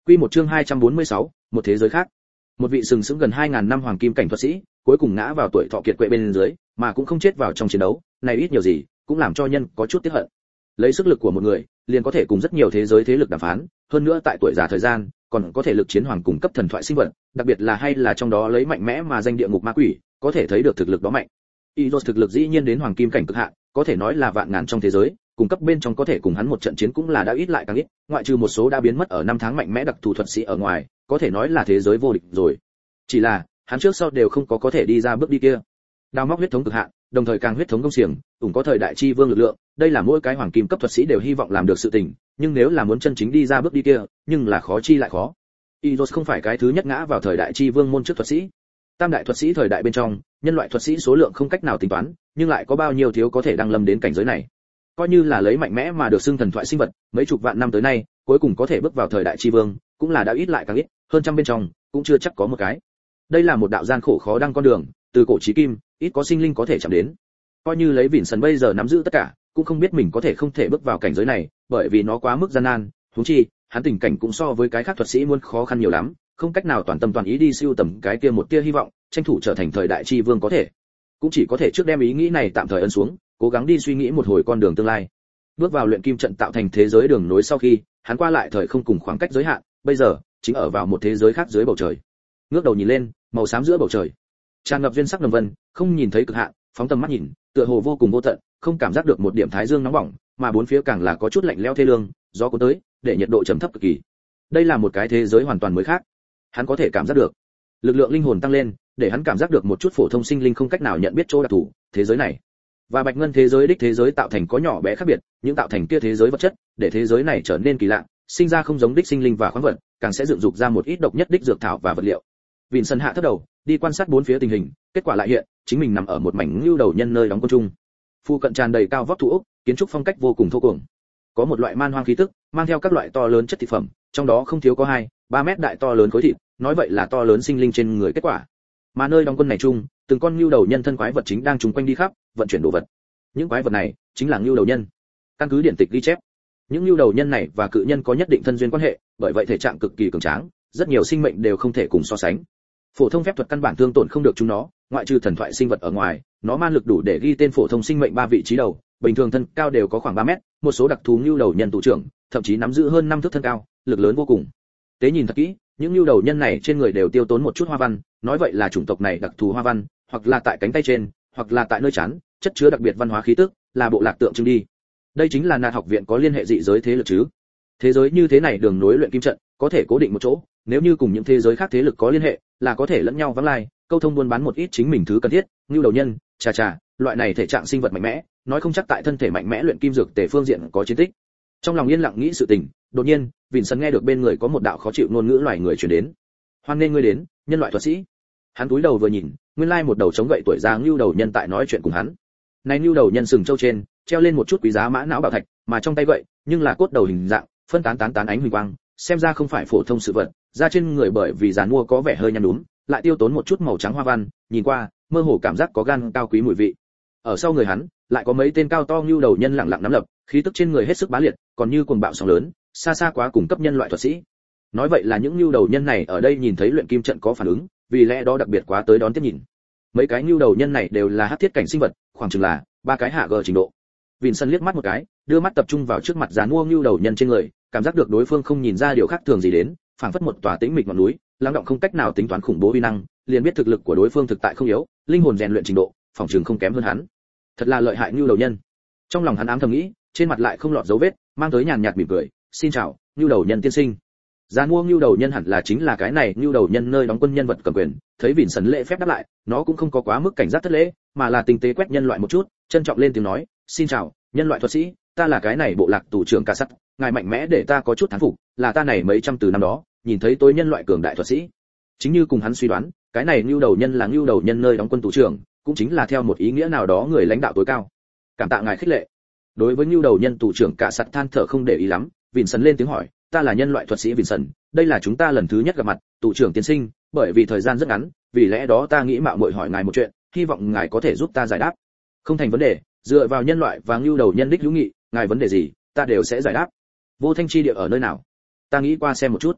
Quy một chương 246, một thế giới khác. Một vị sừng sững gần 2000 năm hoàng kim cảnh thuật sĩ, cuối cùng ngã vào tuổi thọ kiệt quệ bên dưới, mà cũng không chết vào trong chiến đấu, này ít nhiều gì, cũng làm cho nhân có chút tiếc hận. Lấy sức lực của một người, liền có thể cùng rất nhiều thế giới thế lực đàm phán, hơn nữa tại tuổi già thời gian, còn có thể lực chiến hoàng cùng cấp thần thoại sinh vật, đặc biệt là hay là trong đó lấy mạnh mẽ mà danh địa ngục ma quỷ, có thể thấy được thực lực đó mạnh. Iros thực lực dĩ nhiên đến hoàng kim cảnh cực hạn, có thể nói là vạn ngàn trong thế giới, cùng cấp bên trong có thể cùng hắn một trận chiến cũng là đã ít lại càng ít, ngoại trừ một số đã biến mất ở năm tháng mạnh mẽ đặc thù thuật sĩ ở ngoài, có thể nói là thế giới vô địch rồi. Chỉ là, hắn trước sau đều không có thể đi ra bước đi kia. Đào móc huyết thống cực hạn, đồng thời càng huyết thống công xiềng, cũng có thời đại chi vương lực lượng, đây là mỗi cái hoàng kim cấp thuật sĩ đều hy vọng làm được sự tình, nhưng nếu là muốn chân chính đi ra bước đi kia, nhưng là khó chi lại khó. Iros không phải cái thứ nhất ngã vào thời đại chi vương môn trước thuật sĩ. Tam đại thuật sĩ thời đại bên trong, nhân loại thuật sĩ số lượng không cách nào tính toán, nhưng lại có bao nhiêu thiếu có thể đăng lâm đến cảnh giới này. Coi như là lấy mạnh mẽ mà được xưng thần thoại sinh vật, mấy chục vạn năm tới nay, cuối cùng có thể bước vào thời đại chi vương, cũng là đã ít lại càng ít, hơn trăm bên trong, cũng chưa chắc có một cái. Đây là một đạo gian khổ khó đăng con đường, từ cổ chí kim, ít có sinh linh có thể chạm đến. Coi như lấy Vincent bây giờ nắm giữ tất cả, cũng không biết mình có thể không thể bước vào cảnh giới này, bởi vì nó quá mức gian nan, huống chi, hắn tình cảnh cũng so với cái khác thuật sĩ muốn khó khăn nhiều lắm, không cách nào toàn tâm toàn ý đi siêu tầm cái kia một tia hy vọng, tranh thủ trở thành thời đại chi vương có thể. Cũng chỉ có thể trước đem ý nghĩ này tạm thời ấn xuống, cố gắng đi suy nghĩ một hồi con đường tương lai. Bước vào luyện kim trận tạo thành thế giới đường nối sau khi, hắn qua lại thời không cùng khoảng cách giới hạn, bây giờ chính ở vào một thế giới khác dưới bầu trời. Ngước đầu nhìn lên, màu xám giữa bầu trời, tràn ngập duyên sắc đồng vân, không nhìn thấy cực hạn, phóng tầm mắt nhìn, tựa hồ vô cùng vô tận, không cảm giác được một điểm thái dương nóng bỏng, mà bốn phía càng là có chút lạnh lẽo thê lương, gió cuốn tới, để nhiệt độ trầm thấp cực kỳ. Đây là một cái thế giới hoàn toàn mới khác. Hắn có thể cảm giác được lực lượng linh hồn tăng lên, để hắn cảm giác được một chút phổ thông sinh linh không cách nào nhận biết chỗ đặc thù thế giới này và bạch ngân thế giới đích thế giới tạo thành có nhỏ bé khác biệt, những tạo thành kia thế giới vật chất, để thế giới này trở nên kỳ lạ, sinh ra không giống đích sinh linh và khoáng vật, càng sẽ dựng dục ra một ít độc nhất đích dược thảo và vật liệu. Vincent hạ thấp đầu, đi quan sát bốn phía tình hình, kết quả lại hiện, chính mình nằm ở một mảnh lưu đầu nhân nơi đóng quân chung. Phu cận tràn đầy cao vóc thủ ốc, kiến trúc phong cách vô cùng thô cuồng. Có một loại man hoang khí tức, mang theo các loại to lớn chất thịt phẩm, trong đó không thiếu có 2-3 mét đại to lớn khối thịt, nói vậy là to lớn sinh linh trên người kết quả. Mà nơi đóng quân này chung, từng con lưu đầu nhân thân quái vật chính đang trùng quanh đi khắp, vận chuyển đồ vật. Những quái vật này chính là lưu đầu nhân. Căn cứ điển tịch ghi chép, những lưu đầu nhân này và cự nhân có nhất định thân duyên quan hệ, bởi vậy thể trạng cực kỳ cường tráng, rất nhiều sinh mệnh đều không thể cùng so sánh. Phổ thông phép thuật căn bản thương tổn không được chúng nó, ngoại trừ thần thoại sinh vật ở ngoài, nó man lực đủ để ghi tên phổ thông sinh mệnh 3 vị trí đầu, bình thường thân cao đều có khoảng 3 mét, một số đặc thú lưu đầu nhân tụ trưởng, thậm chí nắm giữ hơn 5 thước thân cao, lực lớn vô cùng. Tế nhìn thật kỹ, những lưu đầu nhân này trên người đều tiêu tốn một chút hoa văn, nói vậy là chủng tộc này đặc thù hoa văn, hoặc là tại cánh tay trên, hoặc là tại nơi trán, chất chứa đặc biệt văn hóa khí tức, là bộ lạc tượng trưng đi. Đây chính là nạt học viện có liên hệ dị giới thế lực chứ. Thế giới như thế này đường nối luyện kim trận, có thể cố định một chỗ, nếu như cùng những thế giới khác thế lực có liên hệ, là có thể lẫn nhau vắng lai, câu thông buôn bán một ít chính mình thứ cần thiết, lưu đầu nhân, loại này thể trạng sinh vật mạnh mẽ, nói không chắc tại thân thể mạnh mẽ luyện kim dược tề phương diện có chiến tích. Trong lòng yên lặng nghĩ sự tình, đột nhiên, Vincent nghe được bên người có một đạo khó chịu ngôn ngữ loài người truyền đến. Hoan nghênh ngươi đến, nhân loại thuật sĩ. Hắn cúi đầu vừa nhìn, nguyên lai một đầu chống gậy tuổi già lưu đầu nhân tại nói chuyện cùng hắn. Này lưu đầu nhân sừng châu trên, treo lên một chút quý giá mã não bảo thạch, mà trong tay gậy, nhưng là cốt đầu hình dạng, phân tán ánh huỳnh quang, xem ra không phải phổ thông sự vật, da trên người bởi vì giàn mua có vẻ hơi nhăn nhúm, lại tiêu tốn một chút màu trắng hoa văn, nhìn qua, mơ hồ cảm giác có gan cao quý mùi vị. Ở sau người hắn, lại có mấy tên cao to lưu đầu nhân lặng lặng nắm lập, khí tức trên người hết sức bá liệt, còn như cuồng bạo sóng lớn, xa xa quá cùng cấp nhân loại thuật sĩ. Nói vậy là những lưu đầu nhân này ở đây nhìn thấy luyện kim trận có phản ứng, vì lẽ đó đặc biệt quá tới đón tiếp nhìn. Mấy cái lưu đầu nhân này đều là hắc thiết cảnh sinh vật, khoảng chừng là 3 cái hạ g trình độ. Vincent liếc mắt một cái, đưa mắt tập trung vào trước mặt dàn mua lưu đầu nhân trên người, cảm giác được đối phương không nhìn ra điều khác thường gì đến, phảng phất một tòa tĩnh mịch ngọn núi, lắng động không cách nào tính toán khủng bố uy năng, liền biết thực lực của đối phương thực tại không yếu, linh hồn rèn luyện trình độ, phòng trường không kém hơn hắn. Thật là lợi hại lưu đầu nhân. Trong lòng hắn ám thầm nghĩ, trên mặt lại không lọt dấu vết, mang tới nhàn nhạt mỉm cười, "Xin chào, lưu đầu nhân tiên sinh." Giàn mua lưu đầu nhân hẳn là chính là cái này lưu đầu nhân nơi đóng quân nhân vật cầm quyền, thấy Vincent lễ phép đáp lại, nó cũng không có quá mức cảnh giác thất lễ, mà là tinh tế quét nhân loại một chút, trân trọng lên tiếng nói, "Xin chào, nhân loại thuật sĩ, ta là cái này bộ lạc tù trưởng Ca Sắt, ngài mạnh mẽ để ta có chút thán phục, là ta này mấy trăm từ năm đó, nhìn thấy tối nhân loại cường đại thuật sĩ." Chính như cùng hắn suy đoán, cái này lưu đầu nhân là lưu đầu nhân nơi đóng quân tù trưởng, cũng chính là theo một ý nghĩa nào đó người lãnh đạo tối cao. Cảm tạ ngài khích lệ. Đối với lưu đầu nhân tù trưởng Ca Sắt than thở không để ý lắm, Vincent lên tiếng hỏi, "Ta là nhân loại thuật sĩ Vincent, đây là chúng ta lần thứ nhất gặp mặt, tù trưởng tiên sinh, bởi vì thời gian rất ngắn, vì lẽ đó ta nghĩ mạo muội hỏi ngài một chuyện, hy vọng ngài có thể giúp ta giải đáp." "Không thành vấn đề, dựa vào nhân loại và lưu đầu nhân đích hữu nghị, ngài vấn đề gì, ta đều sẽ giải đáp." "Vô thanh chi địa ở nơi nào?" "Ta nghĩ qua xem một chút."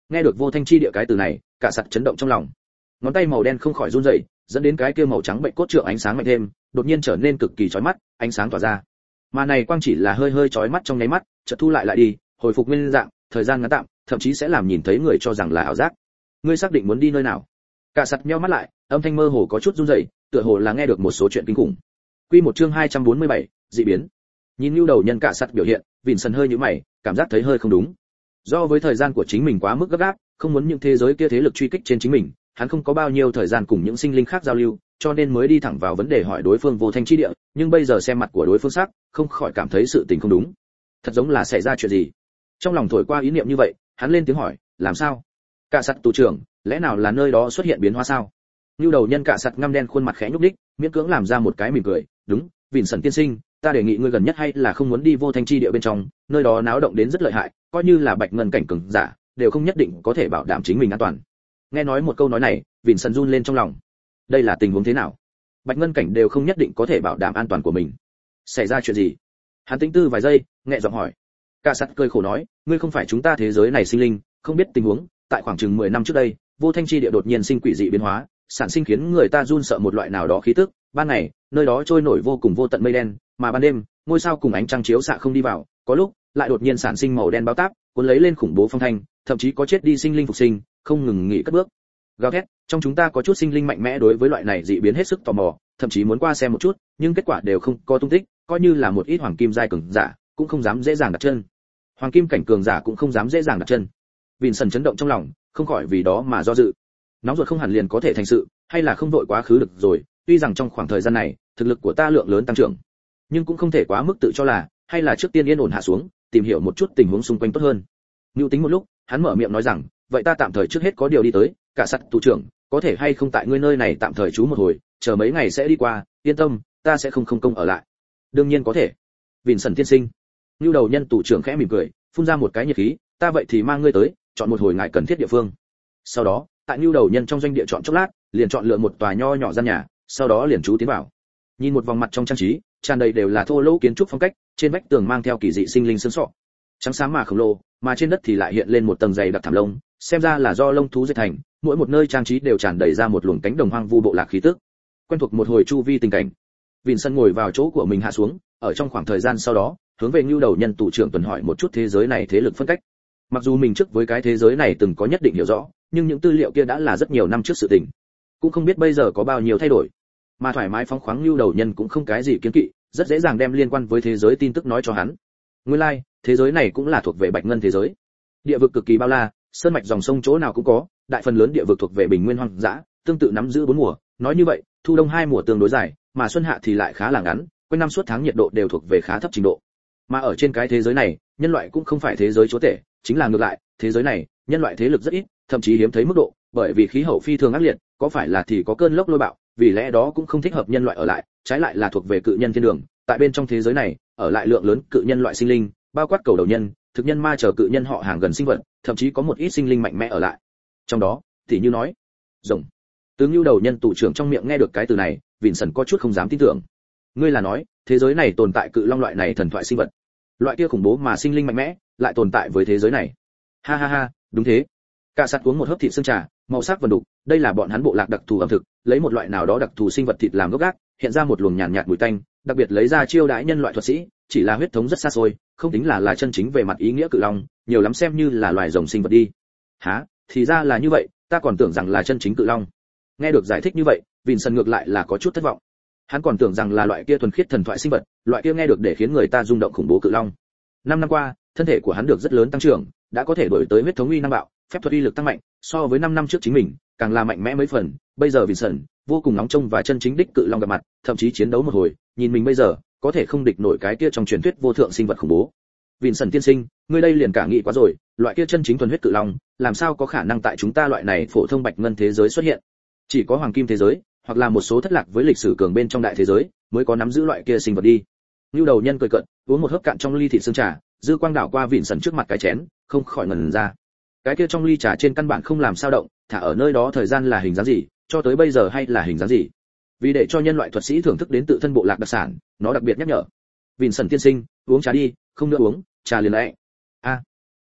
Nghe được vô thanh chi địa cái từ này, cả sạt chấn động trong lòng. Ngón tay màu đen không khỏi run rẩy, dẫn đến cái kia màu trắng bệnh cốt trượng ánh sáng mạnh thêm, đột nhiên trở nên cực kỳ chói mắt, ánh sáng tỏa ra. Mà này quang chỉ là hơi hơi chói mắt trong nháy mắt, chợt thu lại đi, hồi phục nguyên dạng, thời gian ngắn tạm, thậm chí sẽ làm nhìn thấy người cho rằng là ảo giác. Ngươi xác định muốn đi nơi nào? Cả sạt nheo mắt lại, âm thanh mơ hồ có chút run rẩy, tựa hồ là nghe được một số chuyện kinh khủng. Quy một chương 247, dị biến. Nhìn lưu đầu nhân cả sạt biểu hiện, Vincent hơi nhíu mày, cảm giác thấy hơi không đúng. Do với thời gian của chính mình quá mức gấp gáp, không muốn những thế giới kia thế lực truy kích trên chính mình, hắn không có bao nhiêu thời gian cùng những sinh linh khác giao lưu, cho nên mới đi thẳng vào vấn đề hỏi đối phương vô thanh chi địa, nhưng bây giờ xem mặt của đối phương sắc, không khỏi cảm thấy sự tình không đúng. Thật giống là xảy ra chuyện gì. Trong lòng thổi qua ý niệm như vậy, hắn lên tiếng hỏi, làm sao? Cả sạt tù trưởng, lẽ nào là nơi đó xuất hiện biến hóa sao? Nưu đầu nhân cả sạt ngăm đen khuôn mặt khẽ nhúc nhích, miễn cưỡng làm ra một cái mỉm cười, đúng, Vincent tiên sinh, ta đề nghị ngươi gần nhất hay là không muốn đi vô thanh chi địa bên trong, nơi đó náo động đến rất lợi hại, coi như là bạch ngân cảnh cường giả, đều không nhất định có thể bảo đảm chính mình an toàn. Nghe nói một câu nói này, Vincent run lên trong lòng. Đây là tình huống thế nào? Bạch ngân cảnh đều không nhất định có thể bảo đảm an toàn của mình. Xảy ra chuyện gì? Hắn tĩnh tư vài giây, nhẹ giọng hỏi. Cả sắt cười khổ nói, ngươi không phải chúng ta thế giới này sinh linh, không biết tình huống, tại khoảng chừng 10 năm trước đây, vô thanh chi địa đột nhiên sinh quỷ dị biến hóa, sản sinh khiến người ta run sợ một loại nào đó khí tức, ban ngày, nơi đó trôi nổi vô cùng vô tận mây đen, mà ban đêm, ngôi sao cùng ánh trăng chiếu xạ không đi vào, có lúc lại đột nhiên sản sinh màu đen báo táp, cuốn lấy lên khủng bố phong thanh, thậm chí có chết đi sinh linh phục sinh, không ngừng nghỉ cất bước. Gào thét, trong chúng ta có chút sinh linh mạnh mẽ đối với loại này dị biến hết sức tò mò, thậm chí muốn qua xem một chút, nhưng kết quả đều không có tung tích, coi như là một ít hoàng kim giai cường giả, cũng không dám dễ dàng đặt chân. Hoàng kim cảnh cường giả cũng không dám dễ dàng đặt chân. Vincent chấn động trong lòng, không khỏi vì đó mà do dự. Nóng ruột không hẳn liền có thể thành sự, hay là không vội quá khứ được rồi, tuy rằng trong khoảng thời gian này, thực lực của ta lượng lớn tăng trưởng, nhưng cũng không thể quá mức tự cho là, hay là trước tiên yên ổn hạ xuống, tìm hiểu một chút tình huống xung quanh tốt hơn. Nưu tính một lúc, hắn mở miệng nói rằng, vậy ta tạm thời trước hết có điều đi tới, cả sắt thủ trưởng, có thể hay không tại ngươi nơi này tạm thời trú một hồi, chờ mấy ngày sẽ đi qua, yên tâm, ta sẽ không công ở lại. Đương nhiên có thể. Vincent tiên sinh. Nưu đầu nhân thủ trưởng khẽ mỉm cười, phun ra một cái nhiệt khí, ta vậy thì mang ngươi tới, chọn một hồi ngài cần thiết địa phương. Sau đó, tại Nưu đầu nhân trong doanh địa chọn chốc lát, liền chọn lựa một tòa nho nhỏ gian nhà, sau đó liền trú tiến vào. Nhìn một vòng mặt trong trang trí, tràn đầy đều là thô lỗ kiến trúc phong cách, trên vách tường mang theo kỳ dị sinh linh xương sọ, trắng xám mà khổng lồ, mà trên đất thì lại hiện lên một tầng dày đặc thảm lông, xem ra là do lông thú dệt thành, mỗi một nơi trang trí đều tràn đầy ra một luồng cánh đồng hoang vu bộ lạc khí tức. Quen thuộc một hồi chu vi tình cảnh, Vincent ngồi vào chỗ của mình hạ xuống, ở trong khoảng thời gian sau đó, hướng về Nưu đầu nhân tụ trưởng tuần hỏi một chút thế giới này thế lực phân cách. Mặc dù mình trước với cái thế giới này từng có nhất định hiểu rõ, nhưng những tư liệu kia đã là rất nhiều năm trước sự tình, cũng không biết bây giờ có bao nhiêu thay đổi. Mà thoải mái phóng khoáng Nưu đầu nhân cũng không cái gì kiến kỵ, rất dễ dàng đem liên quan với thế giới tin tức nói cho hắn. Nguyên lai, thế giới này cũng là thuộc về bạch ngân thế giới. Địa vực cực kỳ bao la, sơn mạch dòng sông chỗ nào cũng có, đại phần lớn địa vực thuộc về bình nguyên hoang dã, tương tự nắm giữ bốn mùa, nói như vậy, thu đông hai mùa tương đối dài, mà xuân hạ thì lại khá là ngắn, quanh năm suốt tháng nhiệt độ đều thuộc về khá thấp trình độ. Mà ở trên cái thế giới này, nhân loại cũng không phải thế giới chúa tể, chính là ngược lại, thế giới này, nhân loại thế lực rất ít, thậm chí hiếm thấy mức độ, bởi vì khí hậu phi thường ác liệt, có phải là thì có cơn lốc lôi bạo, vì lẽ đó cũng không thích hợp nhân loại ở lại, trái lại là thuộc về cự nhân thiên đường, tại bên trong thế giới này, ở lại lượng lớn cự nhân loại sinh linh, bao quát cầu đầu nhân, thực nhân ma chờ cự nhân họ hàng gần sinh vật, thậm chí có một ít sinh linh mạnh mẽ ở lại. Trong đó, thì như nói, rồng. Tướng Nưu đầu nhân tụ trưởng trong miệng nghe được cái từ này, Vincent có chút không dám tin tưởng. Ngươi là nói, thế giới này tồn tại cự long loại này thần thoại sinh vật, loại kia khủng bố mà sinh linh mạnh mẽ, lại tồn tại với thế giới này? Ha ha ha, đúng thế. Cả sắt uống một hớp thịt xương trà, màu sắc vần đục, đây là bọn hắn bộ lạc đặc thù ẩm thực, lấy một loại nào đó đặc thù sinh vật thịt làm gốc gác, hiện ra một luồng nhàn nhạt mùi tanh, đặc biệt lấy ra chiêu đãi nhân loại thuật sĩ, chỉ là huyết thống rất xa xôi, không tính là chân chính về mặt ý nghĩa cự long, nhiều lắm xem như là loài rồng sinh vật đi. Hả? Thì ra là như vậy, ta còn tưởng rằng là chân chính cự long. Nghe được giải thích như vậy, Vincent ngược lại là có chút thất vọng. Hắn còn tưởng rằng là loại kia thuần khiết thần thoại sinh vật, loại kia nghe được để khiến người ta rung động khủng bố cự long. 5 năm qua, thân thể của hắn được rất lớn tăng trưởng, đã có thể đổi tới huyết thống uy năng bạo, phép thuật uy lực tăng mạnh, so với 5 năm trước chính mình, càng là mạnh mẽ mấy phần. Bây giờ Vincent vô cùng nóng trông và chân chính đích cự long gặp mặt, thậm chí chiến đấu một hồi, nhìn mình bây giờ, có thể không địch nổi cái kia trong truyền thuyết vô thượng sinh vật khủng bố. Vincent tiên sinh, ngươi đây liền cả nghĩ quá rồi, loại kia chân chính thuần huyết cự long, làm sao có khả năng tại chúng ta loại này phổ thông bạch ngân thế giới xuất hiện? Chỉ có hoàng kim thế giới, hoặc là một số thất lạc với lịch sử cường bên trong đại thế giới, mới có nắm giữ loại kia sinh vật đi. Nưu đầu nhân cười cợt, uống một hớp cạn trong ly thịt xương trà, dư quang đảo qua Vincent trước mặt cái chén, không khỏi ngẩn ra. Cái kia trong ly trà trên căn bản không làm sao động, thả ở nơi đó thời gian là hình dáng gì, cho tới bây giờ hay là hình dáng gì. Vì để cho nhân loại thuật sĩ thưởng thức đến tự thân bộ lạc đặc sản, nó đặc biệt nhắc nhở. Vincent tiên sinh, uống trà đi, không nữa uống, trà liền lẽ. A,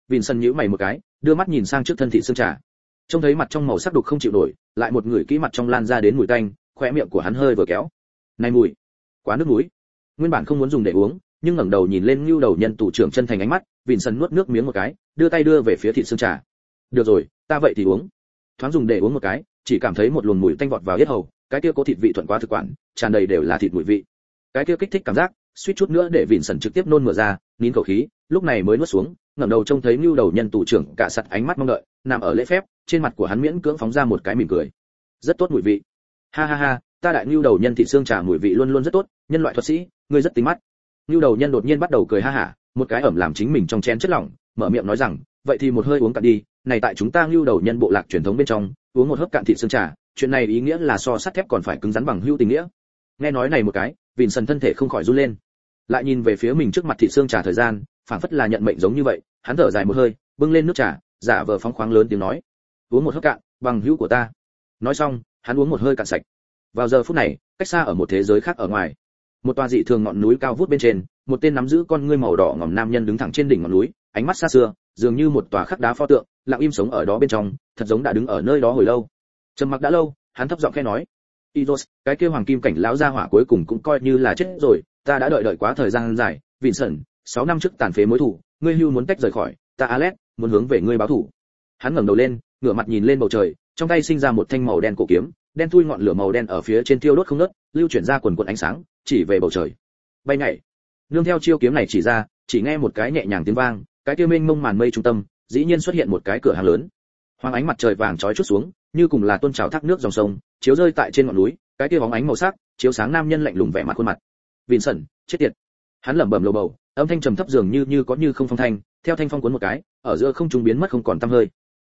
Vincent nhíu mày một cái, đưa mắt nhìn sang trước thân thị xương trà. Trông thấy mặt trong màu sắc đục không chịu nổi, lại một người kỹ mặt trong lan ra đến mùi tanh, khóe miệng của hắn hơi vừa kéo. Này mùi, quá nước muối. Nguyên bản không muốn dùng để uống, nhưng ngẩng đầu nhìn lên Nưu Đầu Nhân tủ trưởng chân thành ánh mắt, Vincent nuốt nước miếng một cái, đưa tay đưa về phía thịt xương trà. Được rồi, ta vậy thì uống. Thoáng dùng để uống một cái, chỉ cảm thấy một luồng mùi tanh vọt vào yết hầu, cái kia có thịt vị thuận qua thực quản, tràn đầy đều là thịt mùi vị. Cái kia kích thích cảm giác, suýt chút nữa để Vincent trực tiếp nôn mửa ra, nín khẩu khí, lúc này mới nuốt xuống, ngẩng đầu trông thấy Nưu Đầu Nhân tủ trưởng cả sắt ánh mắt mong đợi, nằm ở lễ phép, trên mặt của hắn miễn cưỡng phóng ra một cái mỉm cười. Rất tốt mùi vị. Ha ha ha, ta đại Nưu Đầu Nhân thịt xương trà mùi vị luôn luôn rất tốt, nhân loại thuật sĩ, ngươi rất tính mắt. Nưu Đầu Nhân đột nhiên bắt đầu cười ha hả, một cái ẩm làm chính mình trong chén chất lỏng, mở miệng nói rằng, vậy thì một hơi uống cạn đi, này tại chúng ta Nưu Đầu Nhân bộ lạc truyền thống bên trong, uống một hớp cạn thịt xương trà, chuyện này ý nghĩa là so sắt thép còn phải cứng rắn bằng hữu tình nghĩa. Nghe nói này một cái, Vincent thân thể không khỏi run lên. Lại nhìn về phía mình trước mặt thịt xương trà thời gian, phảng phất là nhận mệnh giống như vậy, hắn thở dài một hơi, bưng lên nước trà, giả vờ phóng khoáng lớn tiếng nói, uống một hớp cạn, bằng hữu của ta. Nói xong, hắn uống một hơi cạn sạch. Vào giờ phút này, cách xa ở một thế giới khác ở ngoài, một tòa dị thường ngọn núi cao vút bên trên, một tên nắm giữ con ngươi màu đỏ ngòm nam nhân đứng thẳng trên đỉnh ngọn núi, ánh mắt xa xưa, dường như một tòa khắc đá pho tượng, lặng im sống ở đó bên trong, thật giống đã đứng ở nơi đó hồi lâu. Trầm mặc đã lâu, hắn thấp giọng khẽ nói, Idos, cái kia hoàng kim cảnh lão gia hỏa cuối cùng cũng coi như là chết rồi, ta đã đợi quá thời gian dài, Vincent, 6 năm trước tàn phế mối thù, ngươi hưu muốn tách rời khỏi, ta Alex, muốn hướng về ngươi báo thù. Hắn ngẩng đầu lên, ngửa mặt nhìn lên bầu trời, trong tay sinh ra một thanh màu đen cổ kiếm, đen thui ngọn lửa màu đen ở phía trên tiêu đốt không ngớt, lưu chuyển ra quần quần ánh sáng, chỉ về bầu trời. Bay nhảy. Nương theo chiêu kiếm này chỉ ra, chỉ nghe một cái nhẹ nhàng tiếng vang, cái kia mênh mông màn mây trung tâm, dĩ nhiên xuất hiện một cái cửa hàng lớn. Hoàng ánh mặt trời vàng chói chút xuống, như cùng là tuôn trào thác nước dòng sông, chiếu rơi tại trên ngọn núi, cái kia bóng ánh màu sắc, chiếu sáng nam nhân lạnh lùng vẻ mặt khuôn mặt. Vincent, chết tiệt. Hắn lẩm bẩm lầu bầu, âm thanh trầm thấp dường như có như không phong thanh, theo thanh phong cuốn một cái, ở giữa không trung biến mất không còn tăm hơi.